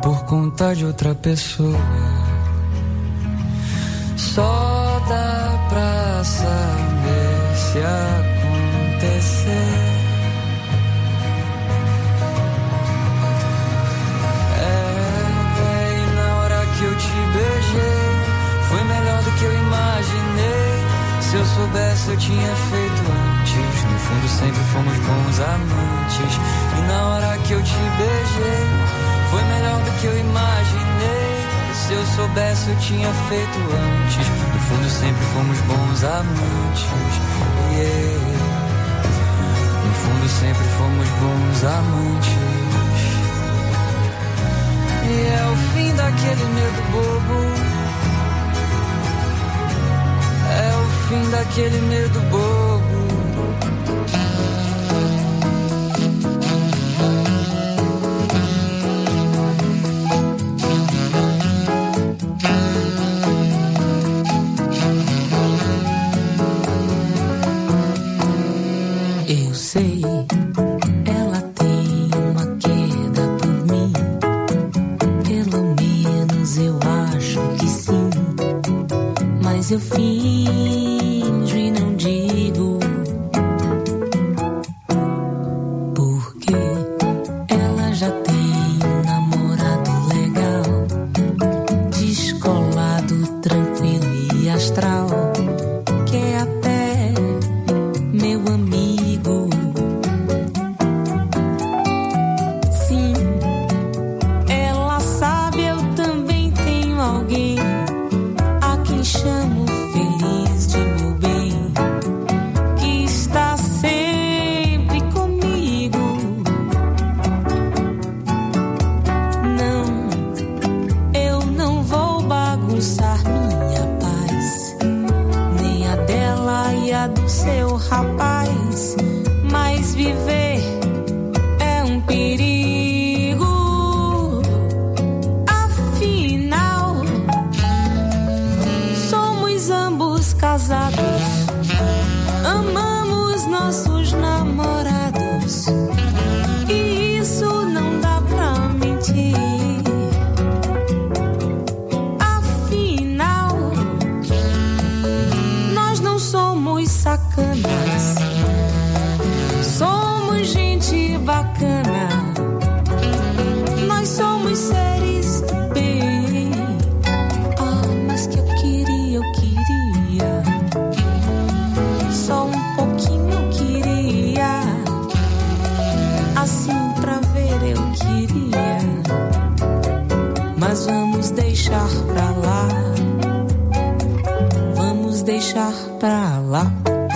por conta de outra pessoa. Só dá pra saber se acontecer. E na hora que eu te beijei, foi melhor do que eu imaginei. Se eu soubesse eu tinha feito antes. No fundo sempre fomos bons amantes. E na hora que eu te beijei, foi melhor do que eu imaginei. Se eu soubesse eu tinha feito antes. No fundo sempre fomos bons amantes. Yeah. No fundo sempre fomos bons amantes. E é o fim daquele medo bobo. É o fim daquele medo bobo. Eu sei, ela tem uma queda por mim. Pelo menos eu acho que sim. Mas eu finjo e não digo. Porque ela já tem um namorado legal, descolado, tranquilo e astral, que é até meu amigo. Sim, ela sabe, eu também tenho alguém a quem chamo feliz de meu bem, que está sempre comigo. Não, eu não vou bagunçar minha paz, nem a dela e a do seu rapaz, mas viver é um perigo. Afinal, somos ambos casados, amamos nossos namorados, e isso não dá pra mentir. Afinal, nós não somos sacanas, somos gente bacana, nós somos seres do bem. Ah, mas que eu queria, só um pouquinho eu queria, assim pra ver eu queria. Mas vamos deixar pra lá, vamos deixar pra lá.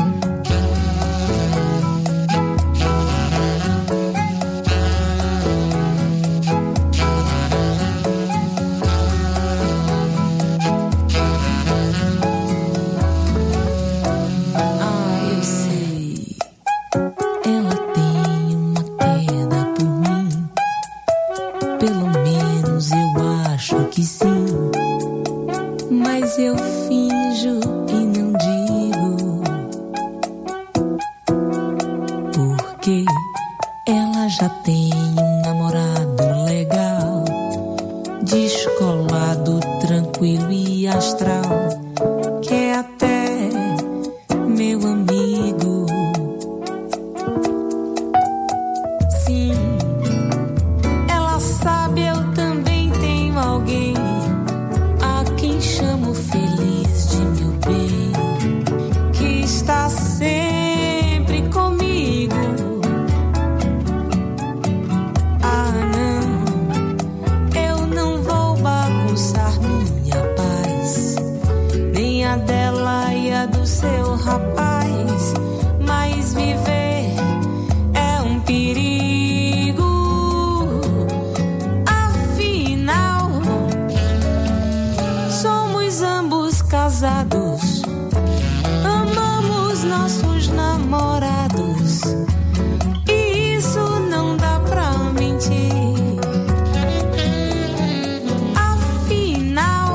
Ah, eu sei, ela tem uma queda por mim. Pelo menos eu acho que sim. Mas eu finjo e não digo. Porque ela já tem um namorado legal, descolado, tranquilo e astral, que é até meu amigo. Sim, ela sabe, eu também tenho alguém a quem chamo feliz de meu bem, que está sempre comigo. Ah, não, eu não vou bagunçar minha paz, nem a dela e a do seu rapaz, mas viver é um perigo. Afinal, somos ambos casados, amamos nossos namorados, e isso não dá pra mentir. Afinal,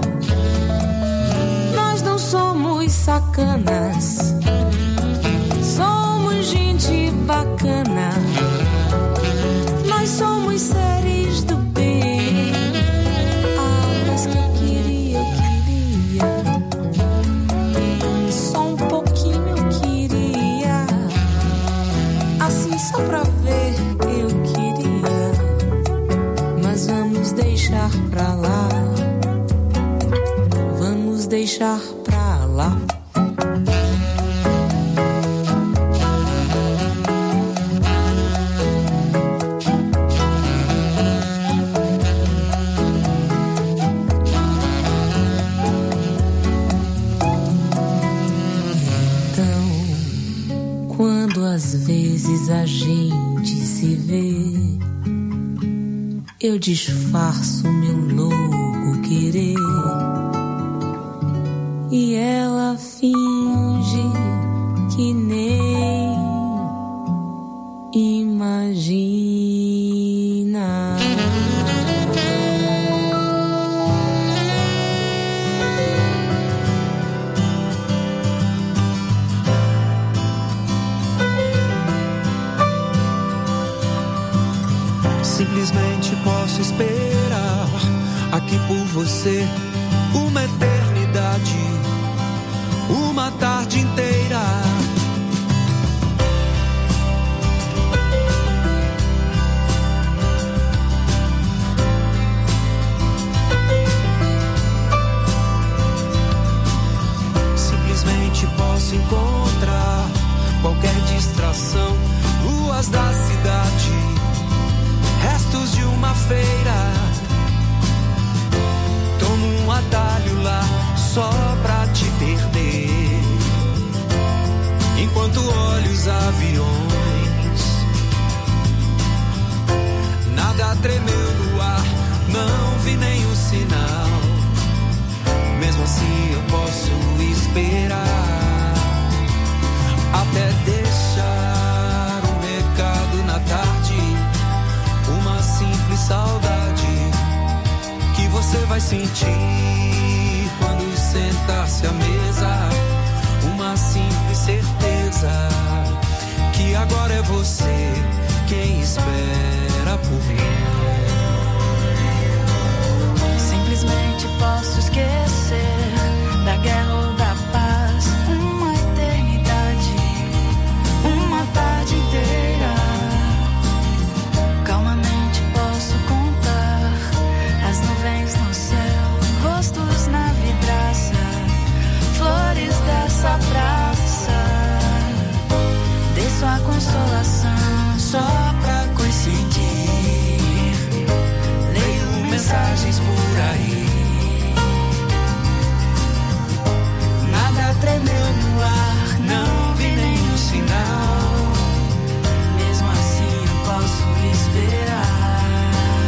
nós não somos sacanas, somos gente bacana, nós somos seres do bem. deixar pra lá. Vamos deixar pra lá. Então, quando às vezes a gente se vê, eu disfarço meu louco querer e ela finge que nem imagina. Simplesmente posso esperar aqui por você uma eternidade, uma tarde inteira. Simplesmente posso encontrar qualquer distração, ruas da cidade, restos de uma feira. Tomo um atalho lá só pra te perder, enquanto olho os aviões. Nada tremeu no ar, não vi nenhum sinal. Mesmo assim eu posso esperar até deixar um recado na tarde, uma simples saudade que você vai sentir quando sentar-se à mesa. Uma simples certeza que agora é você quem espera por mim. Simplesmente posso esquecer da guerra ou da paz, uma eternidade, uma tarde inteira. Calmamente posso contar as nuvens no céu, rostos na vidraça, flores dessa praça. Dê sua consolação só pra coincidir. Leio mensagens por aí. Nada tremeu no ar, não vi nenhum sinal. Mesmo assim eu posso esperar.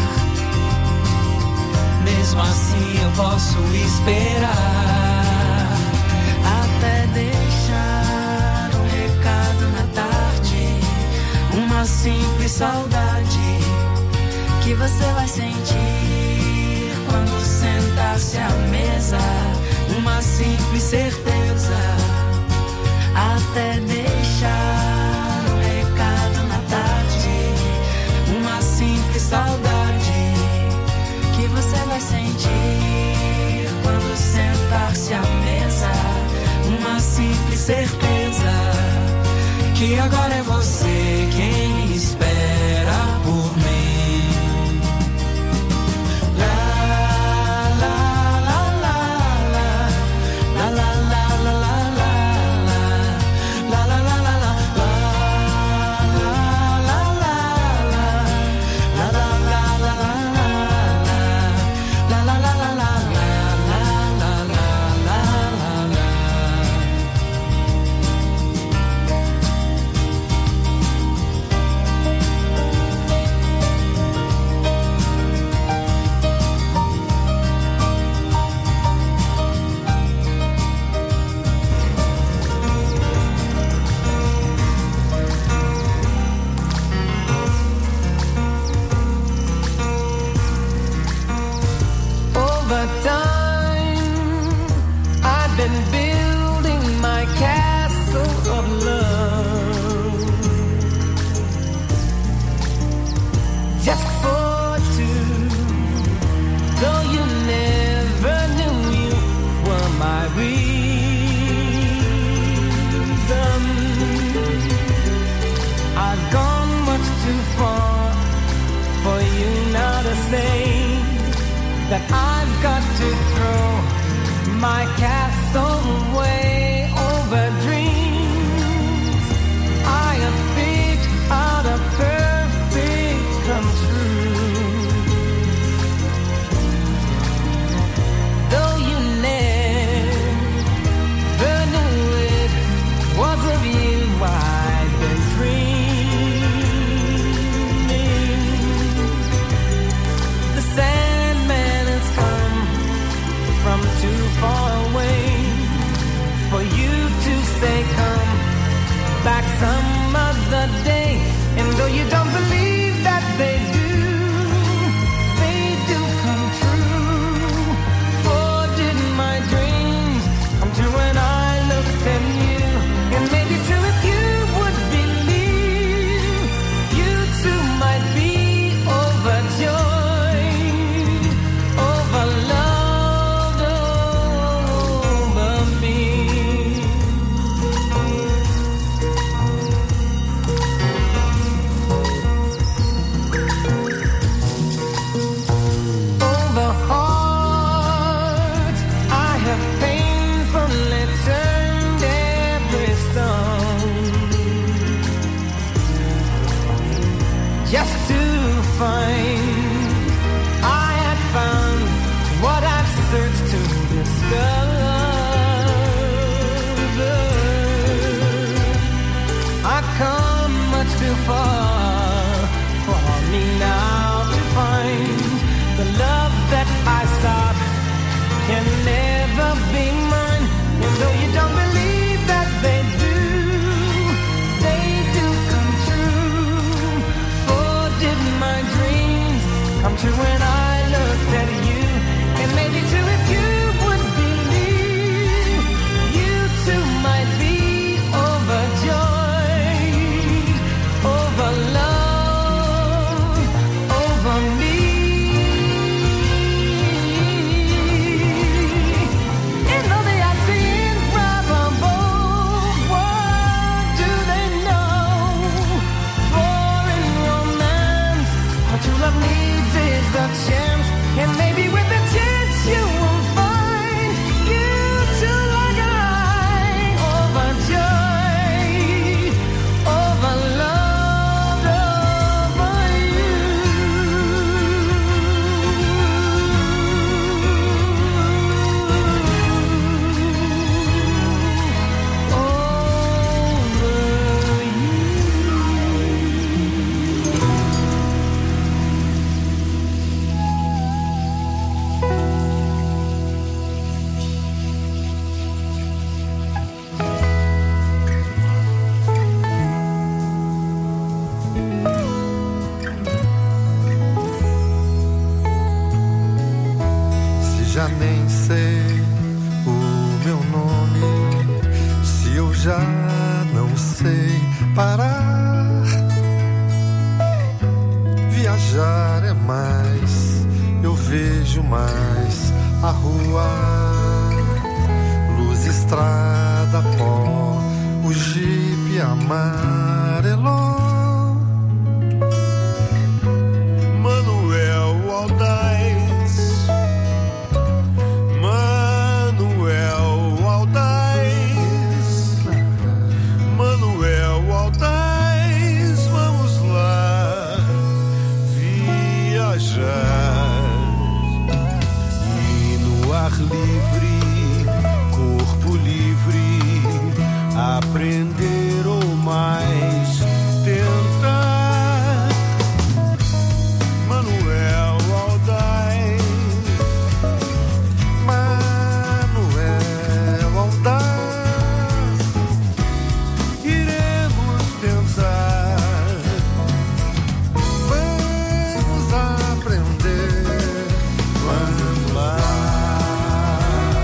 Mesmo assim eu posso esperar até deixar um recado na tarde, uma simples saudade que você vai sentir quando sentar-se à mesa. Uma simples certeza até deixar um recado na tarde, uma simples saudade que você vai sentir quando sentar-se à mesa. Uma simples certeza que agora é você quem espera por mim. that I've got to throw my castle away over dreams I have picked out a perfect come true. Though you never knew it was of you I've been dreaming. The Sandman has come from too far away for you to say come back some other day. And though you don't believe that they do come true. For did my dreams come true when I looked at you? And maybe too if you would believe, you too might be overjoyed, overloved over me. Over hearts I have painfully turned every stone, just to find I had found what I've searched to discover. I've come much too far for me now to find the love that I sought can never be mine. And though you don't believe that they do come true. For did my dreams come true when I looked at you? And maybe too if you would believe, you too might be overjoyed, overloved, over me. And though they are improbable, what do they know? For in romance, what true love needs is a chance. And maybe with a chance you will find you too like I, overjoyed, overloved over you. Se já nem sei o meu nome, se eu já não sei parar, viajar é mais, eu vejo mais a rua, luz, estrada, pó, o jipe amarelo. Manuel Aldaz, Manuel Aldaz, Manuel Aldaz, vamos lá viajar. E no ar livre, corpo livre, aprender ou mais tentar. Manuel Aldaz, Manuel Aldaz, iremos tentar. Vamos aprender, vamos lá.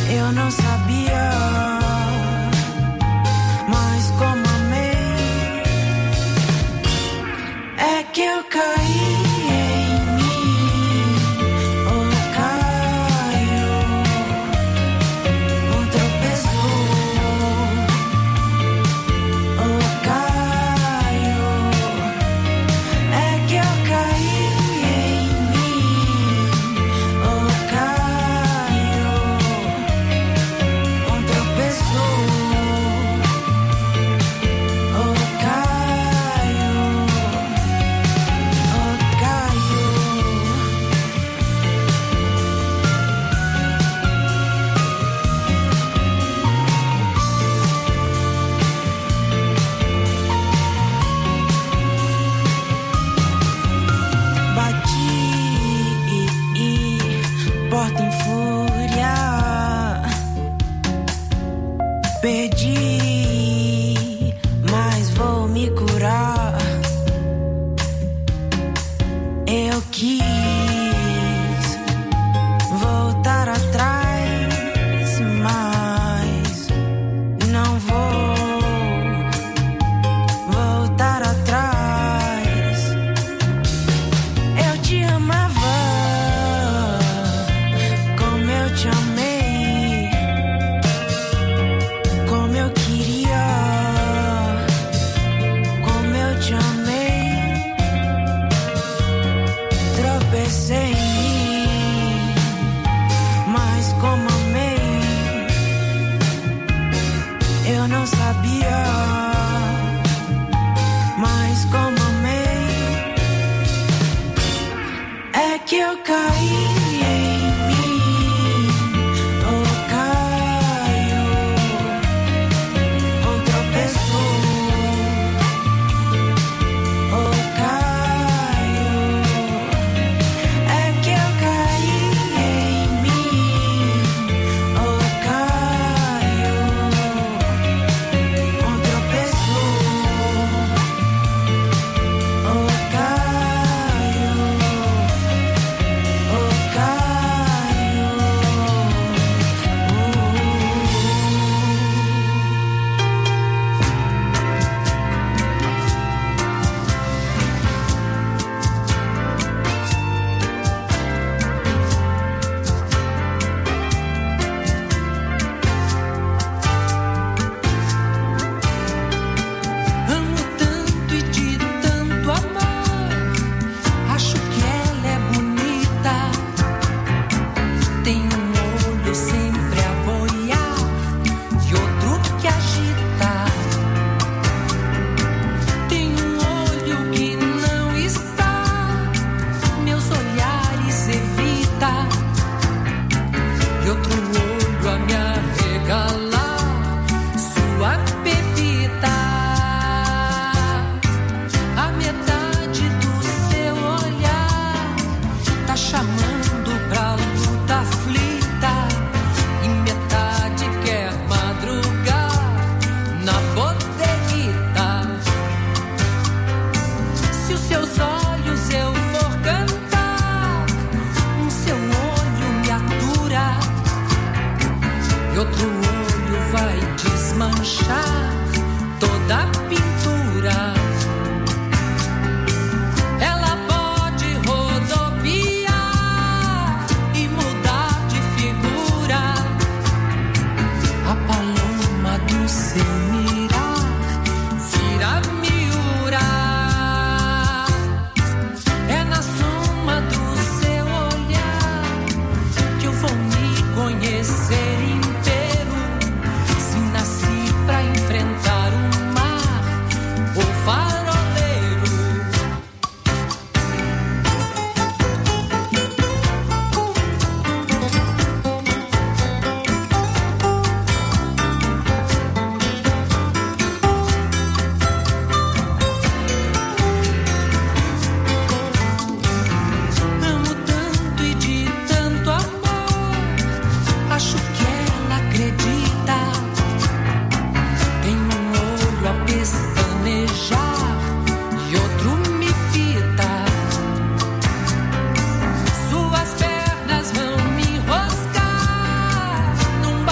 Eu não sabia, mas como amei, é que eu caí. Num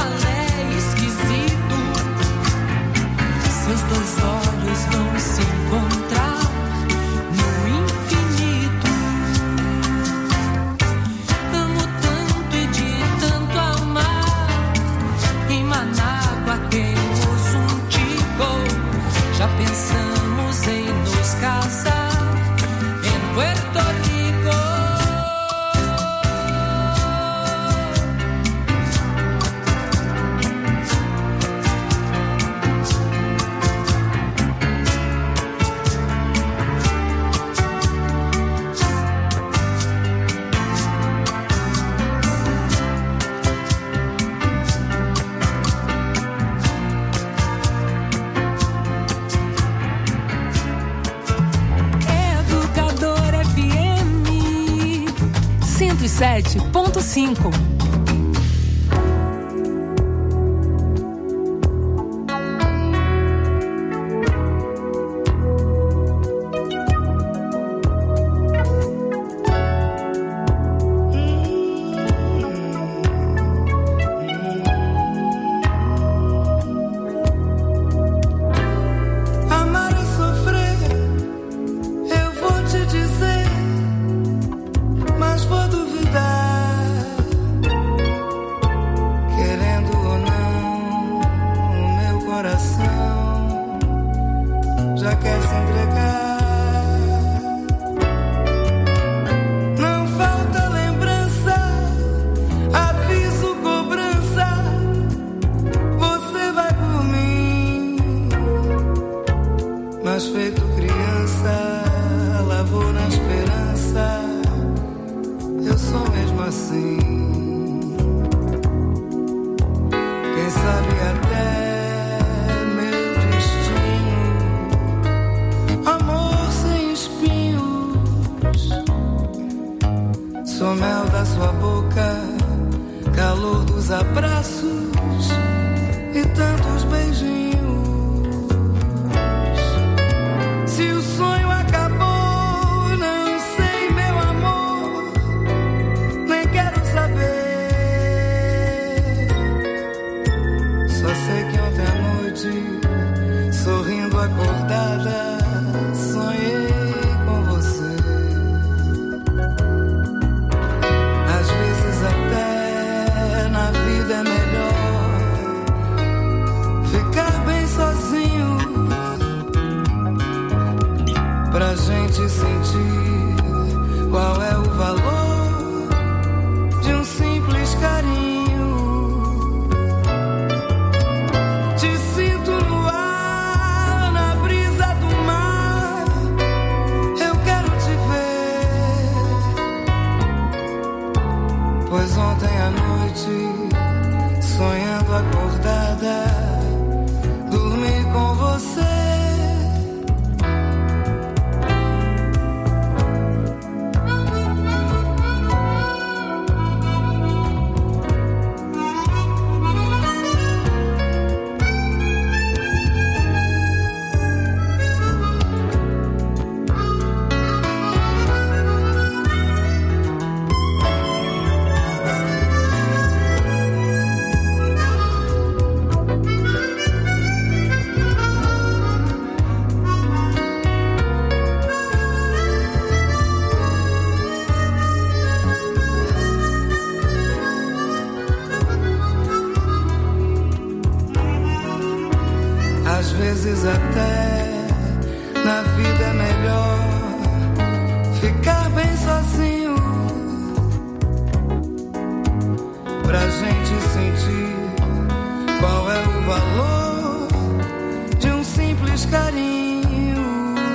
pensamos em nos casar em Puerto Rico. Educador FM 107.5. Amar e sofrer, eu vou te dizer, mas vou duvidar. Querendo ou não, o meu coração já quer se entregar. Não falta lembrança, aviso, cobrança. Você vai por mim, mas feito criança, lavou na esperança. Eu sou mesmo assim. Quem sabe até meu destino, amor sem espinhos. Sou mel da sua boca, calor dos abraços e tantos beijinhos. Se o sonho acabou, não sei, meu amor, nem quero saber. Só sei que ontem à noite, sorrindo acordada, sonhei com você. Às vezes até na vida é melhor ficar bem sozinho, pra gente sentir qual é o valor de um simples carinho. Te sinto no ar, na brisa do mar, eu quero te ver. Pois ontem à noite, sonhando acordada, dormi com você. Às vezes até na vida é melhor ficar bem sozinho, pra gente sentir qual é o valor de um simples carinho.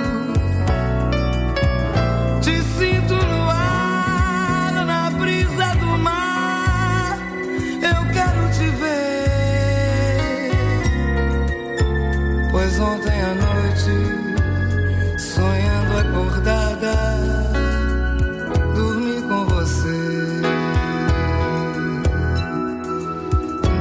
Te sinto no ar, na brisa do mar, eu quero te ver. Pois ontem à noite, sonhando acordada, dormi com você.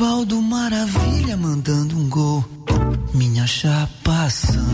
Rivaldo Maravilha mandando um gol, minha chapação.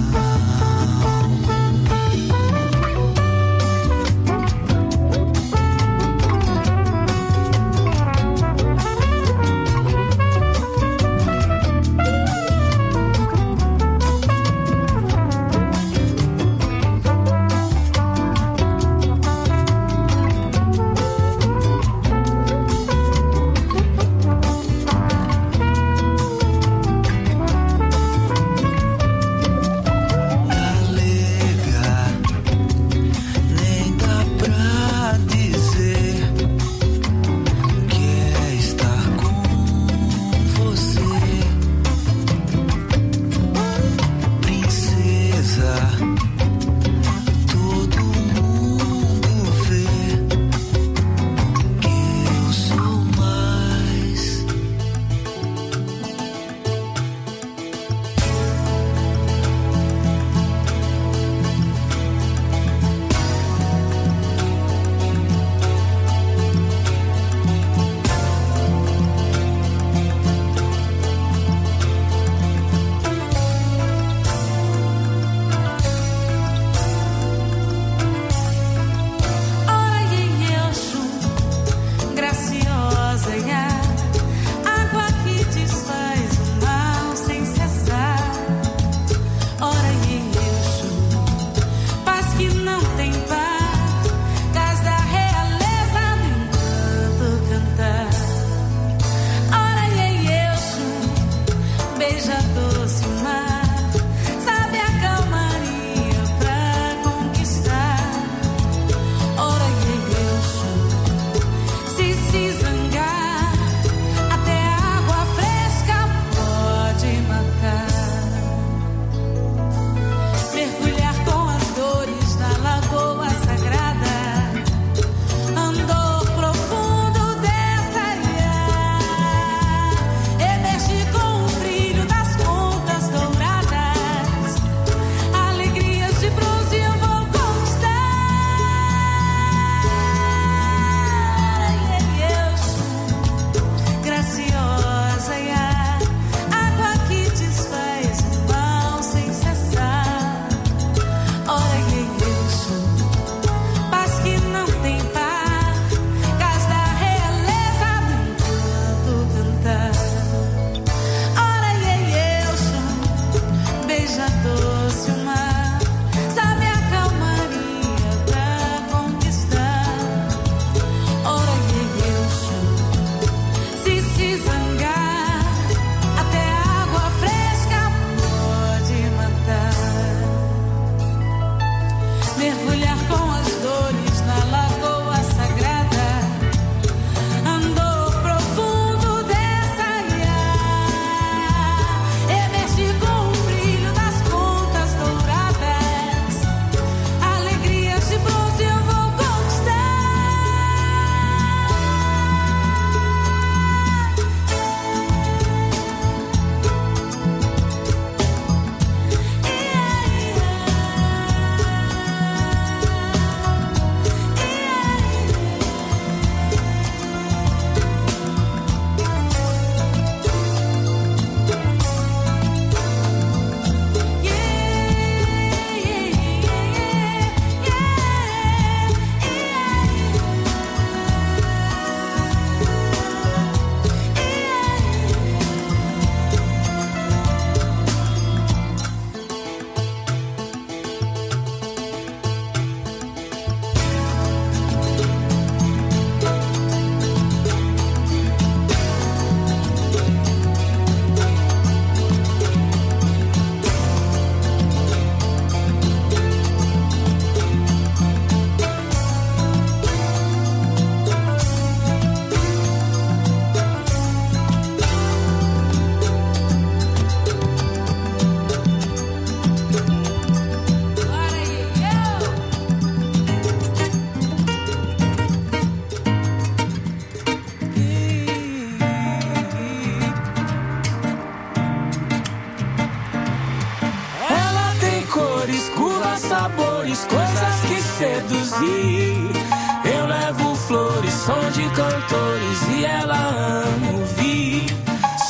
seduzir. Eu levo flores, som de cantores e ela ama ouvir.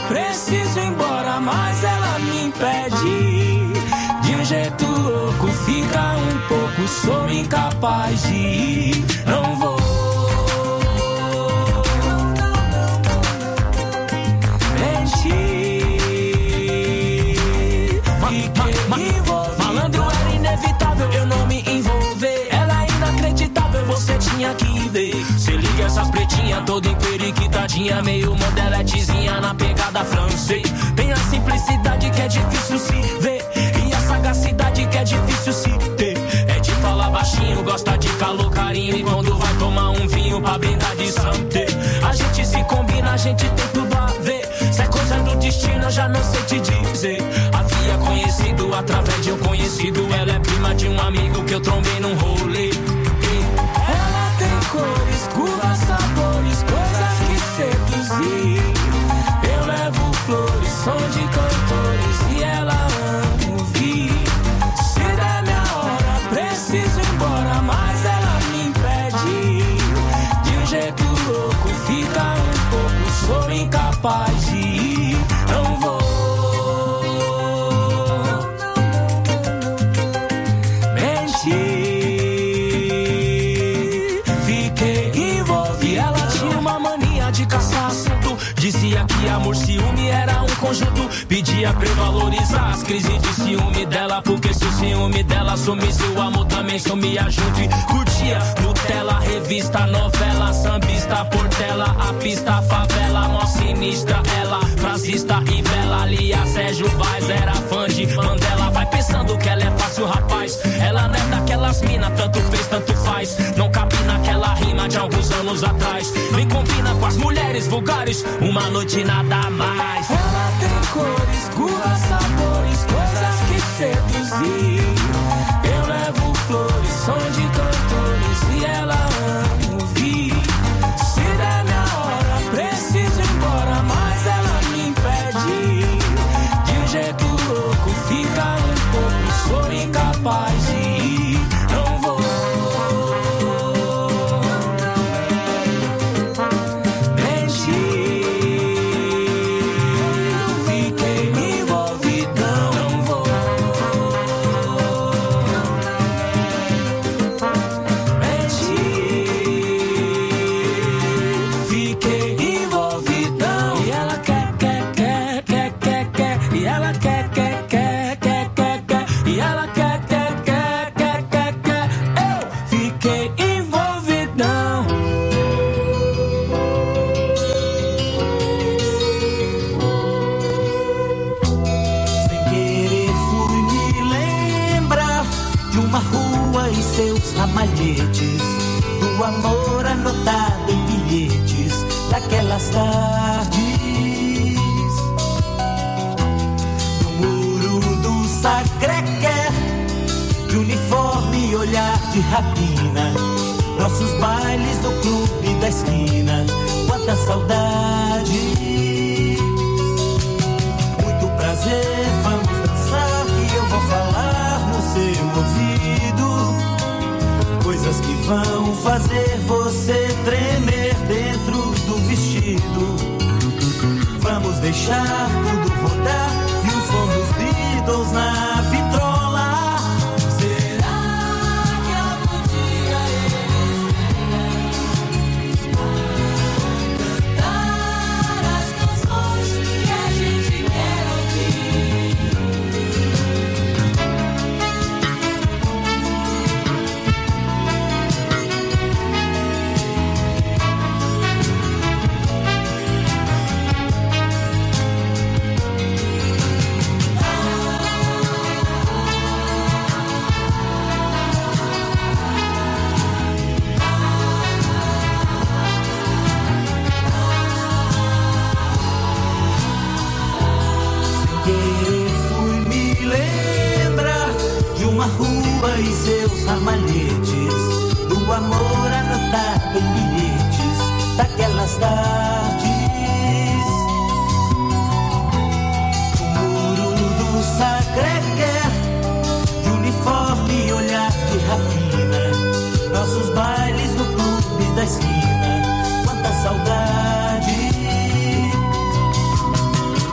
preciso ir embora, mas ela me impede. De um jeito louco, fica um pouco, sou incapaz de ir, não vou. Malandro era inevitável, eu não me envolver. Ela é inacreditável, você tinha que ver. Se liga essas pretinhas, toda emperiquitadinha, meio modeletezinha na pegada francês. Tem a simplicidade que é difícil se ver, e a sagacidade que é difícil se ter. É de falar baixinho, gosta de calor, carinho, e quando vai tomar um vinho pra brindar de santé. A gente se combina, a gente tem tudo a ver. Se é coisa do destino, eu já não sei te dizer. Havia conhecido através de um conhecido. Ela é prima de um amigo que eu trombei num rolê. Ela tem cores, curvas, sabores, coisas que seduzir. Eu levo flores, som de cantores, e ela ama ouvir. Se der minha hora, preciso ir embora, mas ela me impede. De um jeito louco, fica um pouco, sou incapaz de ir, não vou. Dizia que amor, ciúme era um conjunto. Pedia pra eu valorizar as crises de ciúme dela, porque se o ciúme dela sumisse, o amor também sumia junto. E curtia Nutella, revista, novela, sambista, portela, a pista, favela, mó sinistra ela, frasista e bela. Ali a Sérgio Vaz era fã de Mandela. Vai pensando que ela é fácil, rapaz. Ela não é daquelas mina, tanto fez, tanto faz. Não cabe naquela rima de alguns anos atrás. Nem combina com as mulheres vulgares, uma noite nada mais. Ela tem cores, curvas, sabores, coisas que seduzir. Eu levo flores, som de cantores, e ela ama ouvir. Se der minha hora, preciso ir embora, mas ela me impede. De um jeito louco, fica um pouco, sou incapaz de ir, não vou. Ramalhetes do amor anotado em bilhetes daquelas tardes. No muro do Sacré-Cœur, de uniforme e olhar de rapina, nossos bailes no clube da esquina, quanta saudade. Muito prazer, vamos dançar que eu vou falar no seu ouvido. Coisas que vão fazer você tremer dentro do vestido. Vamos deixar tudo rodar e o som dos Beatles na vitrola. Será que algum dia eles venham cantar as canções que a gente quer ouvir? E seus ramalhetes do amor anotado em bilhetes daquelas tardes. O muro do Sacré-Cœur, de uniforme e olhar de rapina, nossos bailes no clube da esquina, quanta saudade.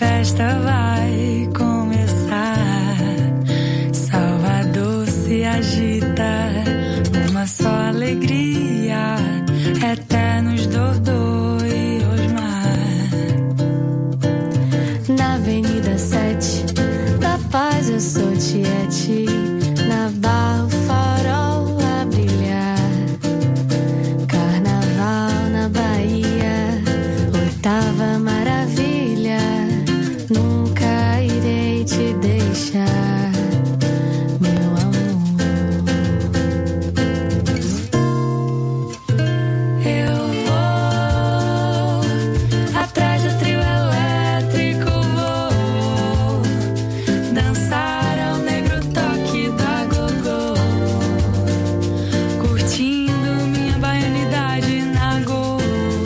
festa vai começar. Salvador se agita, uma só alegria, eternos Dodô e Osmar. Na Avenida 7 da Paz eu sou Tiete, na Barra o farol a brilhar. Carnaval na Bahia, oitava maravilha, nunca irei te deixar, meu amor. Eu vou atrás do trio elétrico, vou dançar ao negro toque do agogô, curtindo minha baianidade na Go.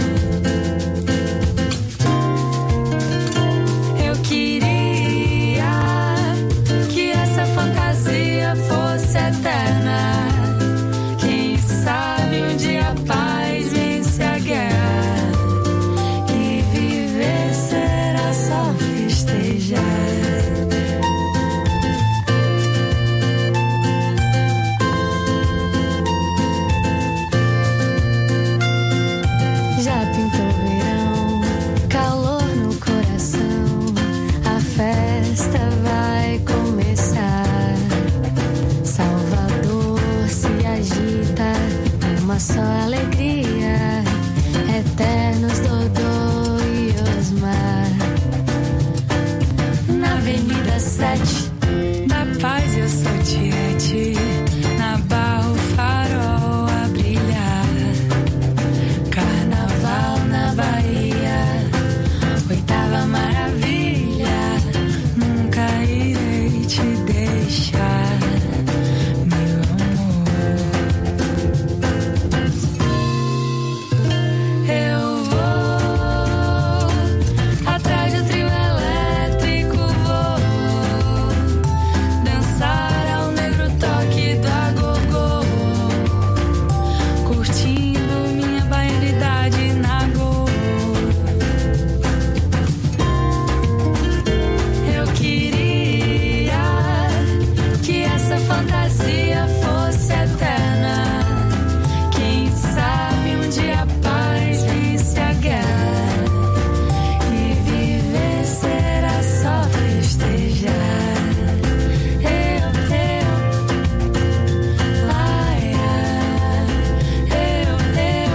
Eu queria que essa fantasia fosse eterna. Quem sabe um dia a paz vence a guerra e viver será só festejar. Já pintou verão, calor no coração, a festa vai começar. Salvador se agita, uma só alegria, eternos Dodô e Osmar. Na Avenida 7 da Paz eu sou Tiete, na Barra o farol a brilhar. Carnaval na Bahia, oitava maravilha, nunca irei te deixar, meu amor. Eu vou atrás do trio elétrico, vou dançar ao negro toque do agogô, curtindo minha baianidade na Go. Eu queria que essa fantasia fosse eterna. Quem sabe um dia a paz vence a guerra e viver será só festejar. Laia, laia,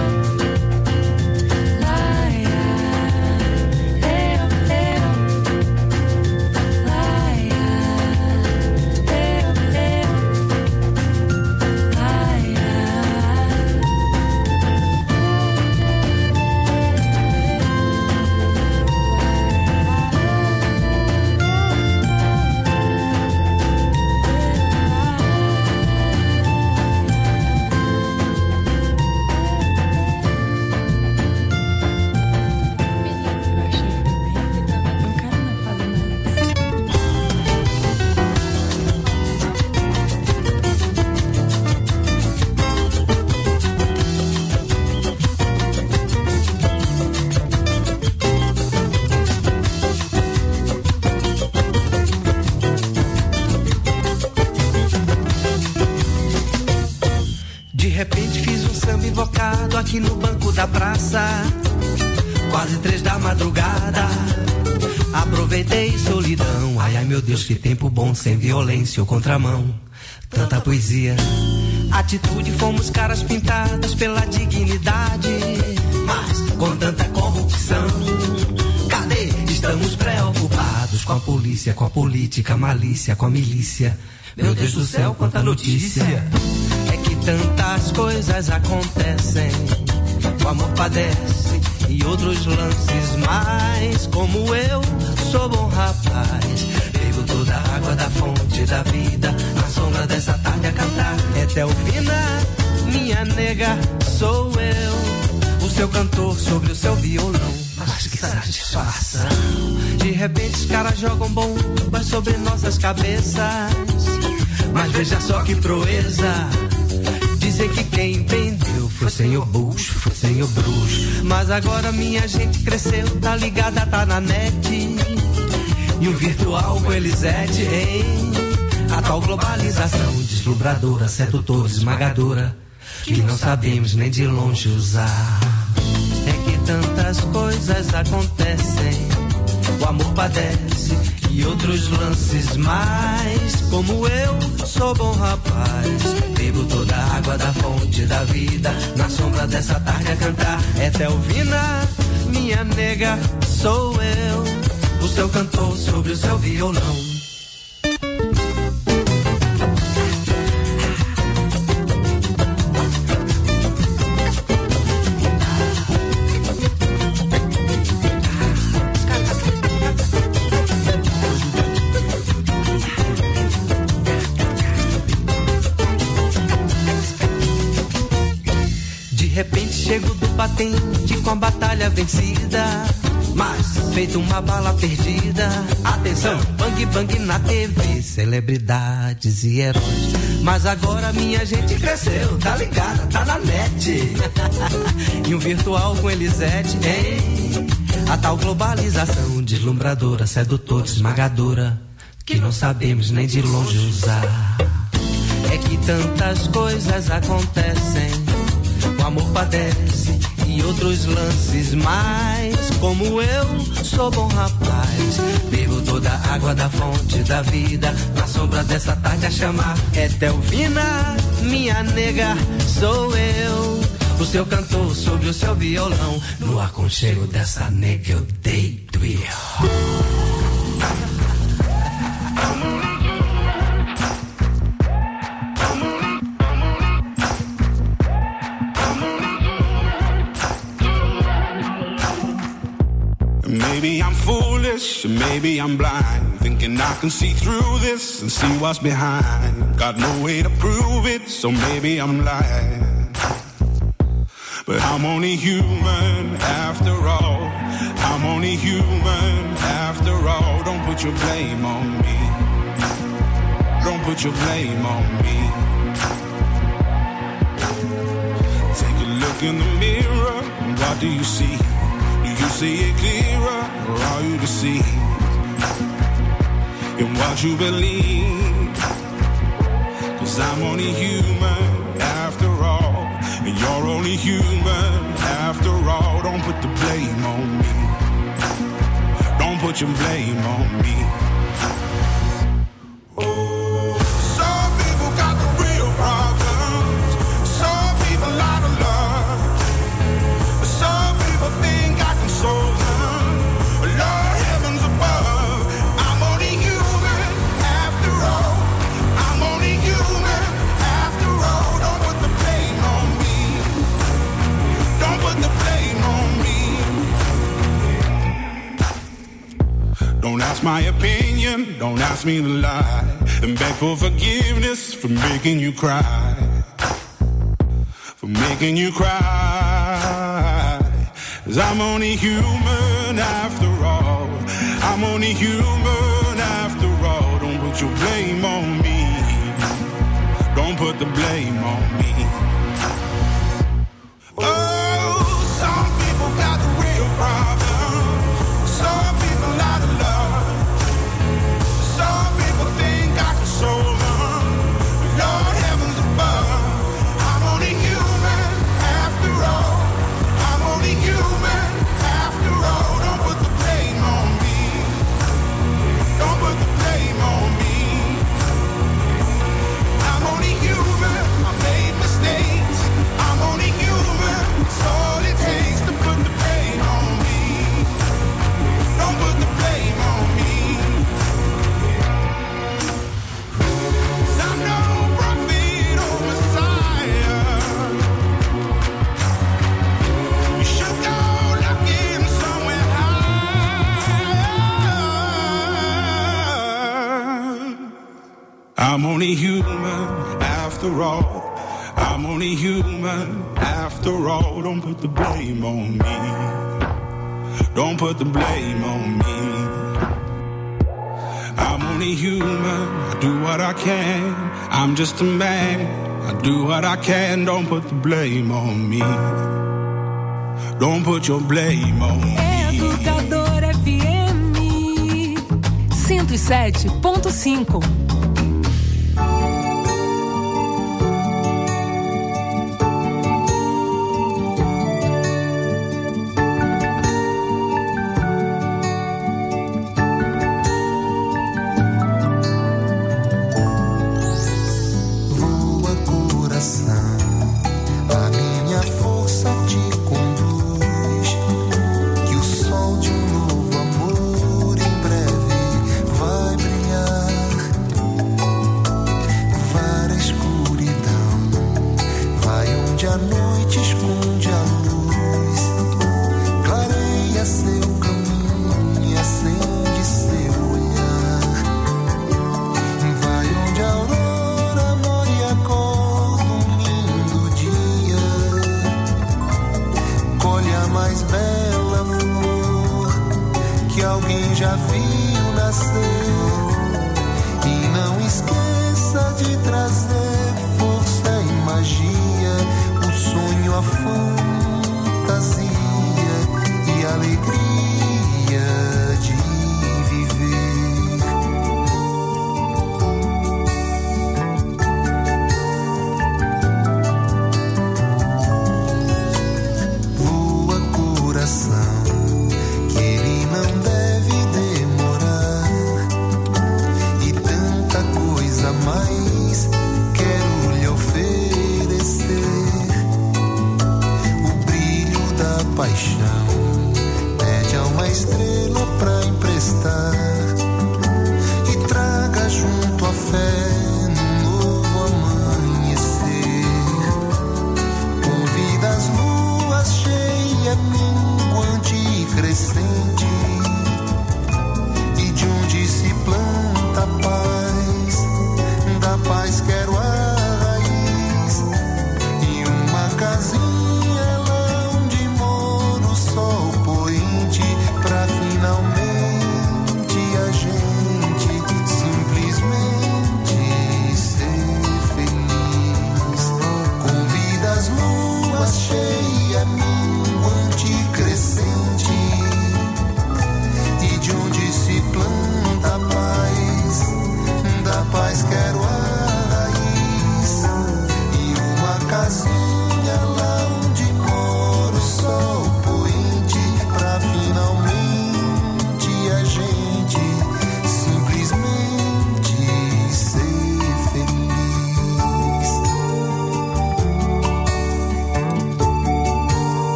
De repente fiz um samba invocado aqui no banco da praça, quase 3 da madrugada. Aproveitei solidão, ai ai meu Deus, que tempo bom, sem violência ou contramão. Tanta poesia, atitude, fomos caras pintados pela dignidade, mas com tanta corrupção. Cadê? Estamos preocupados com a polícia, com a política, malícia, com a milícia. Meu Deus do céu, quanta notícia. É que tantas coisas acontecem, o amor padece e outros lances mais. Como eu sou bom rapaz, bebo toda a água da fonte da vida, na sombra dessa tarde a cantar. É Delfina, minha nega, sou eu, o seu cantor sobre o seu violão. Mas que satisfação. De repente os caras jogam bombas sobre nossas cabeças, mas veja só que proeza. Dizem que quem vendeu foi senhor Bush, foi senhor bruxo. Mas agora minha gente cresceu, tá ligada, tá na net. E o virtual com Elisete, hein? A tal globalização deslumbradora, sedutora, esmagadora, que não sabemos nem de longe usar. É que tantas coisas acontecem, o amor padece e outros lances mais. Como eu sou bom rapaz, bebo toda a água da fonte da vida, na sombra dessa tarde a cantar. É Telvina, minha nega, sou eu, o seu cantor sobre o seu violão. De repente chego do patente com a batalha vencida, mas feito uma bala perdida. Atenção, bang bang na TV, celebridades e heróis. Mas agora minha gente cresceu, tá ligada, tá na net. E um virtual com Elisete, hein? A tal globalização deslumbradora, sedutora, esmagadora, que não sabemos nem de longe usar. É que tantas coisas acontecem, o amor padece e outros lances mais. Como eu sou bom rapaz, bebo toda a água da fonte da vida, na sombra dessa tarde a chamar. É Telvina, minha nega, sou eu, o seu cantor sobre o seu violão. No aconchego dessa nega eu deito e maybe I'm foolish, maybe I'm blind, thinking I can see through this and see what's behind. Got no way to prove it, so maybe I'm lying. But I'm only human after all. I'm only human after all. Don't put your blame on me. Don't put your blame on me. Take a look in the mirror, what do you see? Do you see it clearer, or are you deceived in what you believe? 'Cause I'm only human after all, and you're only human after all. Don't put the blame on me. Don't put your blame on me. Some people got the real problems. Some people out of love. Some people think I can solve them. Lord heavens above, I'm only human after all. I'm only human after all. Don't put the blame on me. Don't put the blame on me. Don't ask my opinion, don't ask me to lie, and beg for forgiveness for making you cry. For making you cry. 'Cause I'm only human after all. I'm only human after all. Don't put your blame on me. Don't put the blame on me. Oh, some people got the real problems. Some people out of love. Some people think I can solve them. Lord heavens above, I'm only human after all. I'm only human after all. Don't put the blame on me. Don't put the blame on me. I'm only human. I made mistakes. I'm only human. It's all it takes to put the blame on me. Don't put the blame on me. 'Cause I'm no prophet or Messiah. You should go looking somewhere high. I'm only human after all. I'm only human after all. Don't put the blame on me. Don't put the blame on me. I'm only human. I do what I can. I'm just a man. I do what I can. Don't put the blame on me. Don't put your blame on me. Educador FM 107.5.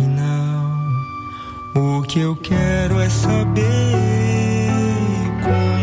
O que eu quero é saber como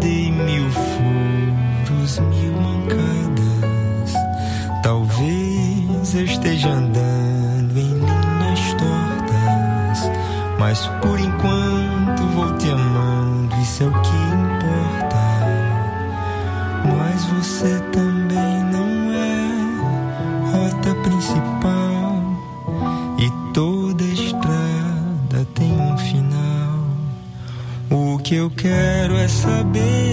dei 1000 furos, 1000 mancadas. Talvez eu esteja andando em linhas tortas, mas por enquanto vou te amando, isso é o que importa. Mas você também não é rota principal, e toda estrada tem um final. O que eu quero é saber